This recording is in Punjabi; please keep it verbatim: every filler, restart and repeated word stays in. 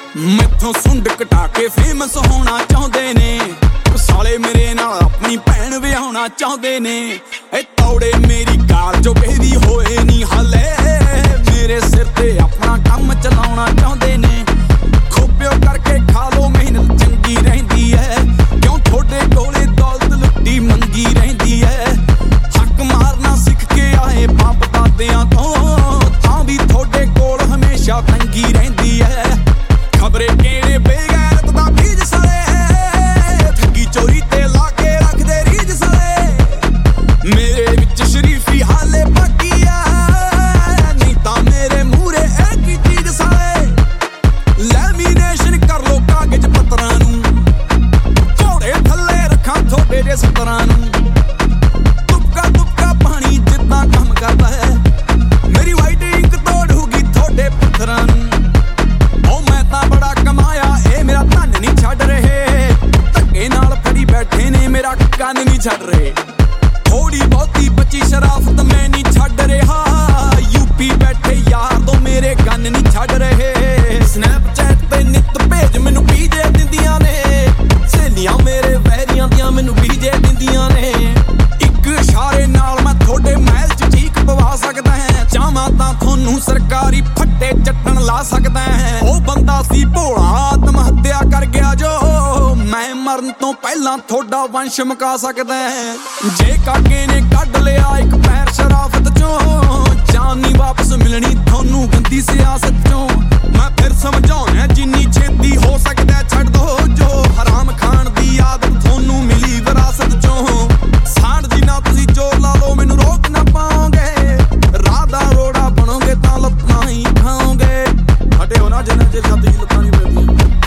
ਮੈਥੋਂ ਸੁੰਡ ਕਟਾ ਕੇ ਫੇਮਸ ਹੋਣਾ ਚਾਹੁੰਦੇ ਨੇ। ਸਾਲੇ ਮੇਰੇ ਨਾਲ ਆਪਣੀ ਭੈਣ ਵਿਆਹੁਣਾ ਚਾਹੁੰਦੇ ਨੇ। ਇਹ ਤੌੜੇ ਮੇਰੀ ਗਾਲ ਜੋ ਕਹਿੰਦੀ ਹੋਏ ਨਹੀਂ ਹਾਲੇ, ਮੇਰੇ ਸਿਰ ਤੇ ਆਪਣਾ ਕੰਮ ਚਲਾਉਣਾ ਚਾਹੁੰਦੇ ਨੇ। ਖੋਪਿਓ ਕਰਕੇ ਖਾ ਲੋ ਮਿਹਨਤ ਚੰਗੀ ਰਹਿੰਦੀ ਐ, ਕਿਉਂ ਤੁਹਾਡੇ ਕੋਲੇ ਦੌਲਤ ਲੁੱਟੀ ਮੰਗੀ ਰਹਿੰਦੀ ਐ। ਹੱਕ ਮਾਰਨਾ ਸਿੱਖ ਕੇ ਆਏ ਬਾਪ ਦਾਦਿਆਂ ਤੋਂ, ਤਾਂ ਵੀ ਤੁਹਾਡੇ ਕੋਲ ਹਮੇਸ਼ਾ ਤੰਗੀ ਰਹਿੰਦੀ ਐ। ਖਬਰੇ ਕਿਹੜੇ ਬੇਗੈਰਤ ਦਾ ਬੀਜ ਸਾਲੇ, ਠੱਗੀ ਚੋਰੀ ਤੇ ਲਾ ਕੇ ਰੱਖਦੇ ਰੀਝ ਸਾਲੇ। ਮੇਰੇ ਵਿੱਚ ਸ਼ਰੀਫੀ ਹਾਲੇ ਬਾਕੀ ਆ, ਨਹੀਂ ਤਾਂ ਮੇਰੇ ਮੂਹਰੇ ਇਹ ਕੀ ਚੀਜ਼ ਸਾਲੇ। ਲੈਮੀਨੇਸ਼ਨ ਕਰ ਲੋ ਕਾਗਜ਼ ਪੱਤਰਾਂ ਨੂੰ, ਘੋੜੇ ਥੱਲੇ ਰੱਖਾਂ ਤੁਹਾਡੇ ਜੇ ਸਤਰਾਂ ਨੂੰ। ਤੁਪਕਾ ਤੁਪਕਾ ਪਾਣੀ ਜਿੱਦਾਂ ਕੰਮ ਕਰਦਾ ਹੈ, ਮੇਰੀ ਵਾਈਟ ਇੰਕ ਤੋੜੂਗੀ ਤੁਹਾਡੇ ਪੱਥਰਾਂ ਨੂੰ। ਬੜਾ ਕਮਾਇਆ ਇਹ ਮੇਰਾ ਧਨ ਨਹੀਂ ਛੱਡ ਰਹੇ, ਧੱਕੇ ਨਾਲ ਫੜੀ ਬੈਠੇ ਨੇ ਮੇਰਾ ਕੰਨ ਨਹੀਂ ਛੱਡ ਰਹੇ। ਥੋੜੀ ਬਹੁਤੀ ਬੱਚੀ ਸ਼ਰਾਫਤ ਮੈਂ ਨਹੀਂ ਛੱਡ ਰਿਹਾ, ਯੂਪੀ ਬੈਠੇ ਯਾਰ ਤੋਂ ਮੇਰੇ ਗੰਨ ਨਹੀਂ ਛੱਡ ਰਹੇ। ਸਨੈਪਚੈਟ ਤੇ ਨਿੱਤ ਭੇਜ ਮੈਨੂੰ ਪੀਜੇ ਦਿੰਦੀਆਂ ਨੇ, ਸਹੇਲੀਆਂ ਮੇਰੇ ਵੈਰੀਆਂ ਦੀਆਂ ਮੈਨੂੰ ਪੀਜੇ ਦਿੰਦੀਆਂ ਨੇ। ਇੱਕ ਇਸ਼ਾਰੇ ਨਾਲ ਮੈਂ ਤੁਹਾਡੇ ਮਹਿਲ ਚ ਚੀਕ ਪਵਾ ਸਕਦਾ ਹਾਂ, ਚਾਹਾਂ ਤਾਂ ਤੁਹਾਨੂੰ ਸਰਕਾਰੀ ਫੱਟੇ ਚੱਟਣ ਲਾ ਸਕਦਾ ਹਾਂ। ਉਹ ਬੰਦਾ ਸੀ ਭੋਲਾ ਆਤਮ ਹੱਤਿਆ ਕਰ ਗਿਆ ਜੋ, ਮੈਂ ਮਰਨ ਤੋਂ ਪਹਿਲਾਂ ਤੁਹਾਡਾ ਵੰਸ਼ ਮੁਕਾ ਸਕਦਾ ਹੈ। ਜੇ ਕਾਕੇ ਨੇ ਕੱਢ ਲਿਆ ਇੱਕ ਪੈਰ ਸ਼ਰਾਫਤ ਚੋਂ, ਜਾਨ ਨੀ ਵਾਪਸ ਮਿਲਣੀ ਤੁਹਾਨੂੰ ਗੰਦੀ ਸਿਆਸਤ ਚੋਂ। ਮੈਂ ਫਿਰ ਸਮਝਾਉਣਾ ਜਿੰਨੀ ਛੇਤੀ ਹੋ ਸਕਦਾ ਛੱਡ ਦੋ, ਜੋ ਹਰਾਮ ਖਾਣ ਦੀ ਆਦਤ ਤੁਹਾਨੂੰ ਮਿਲੀ ਵਿਰਾਸਤ ਚੋਂ। ਸਾਂਢ ਜੀ ਨਾ ਤੁਸੀਂ ਜ਼ੋਰ ਲਾ ਲਓ ਮੈਨੂੰ ਰੋਕ ਨਾ ਪਾਓਗੇ, ਰਾਹ ਦਾ ਰੋੜਾ ਬਣੋਗੇ ਤਾਂ ਲੱਤਾਂ ਹੀ ਖਾਓਗੇ। ਹਟੇ ਹੋ ਨਾ ਜਿੰਨਾ ਚਿਰ ਛੱਤ ਦੀ ਲੱਤਾਂ ਨਹੀਂ ਮਿਲਦੀਆਂ।